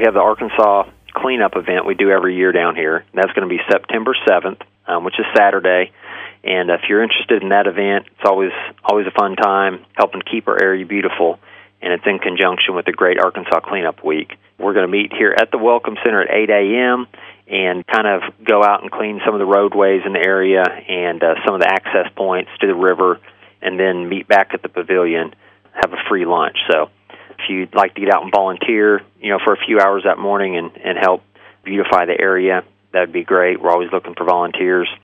we have the Arkansas cleanup event we do every year down here. That's going to be September 7th, which is Saturday. And if you're interested in that event, it's always a fun time helping keep our area beautiful. And it's in conjunction with the Great Arkansas Cleanup Week. We're going to meet here at the Welcome Center at 8 a.m. and kind of go out and clean some of the roadways in the area and some of the access points to the river, and then meet back at the pavilion, have a free lunch. So if you'd like to get out and volunteer, for a few hours that morning and help beautify the area, that'd be great. We're always looking for volunteers.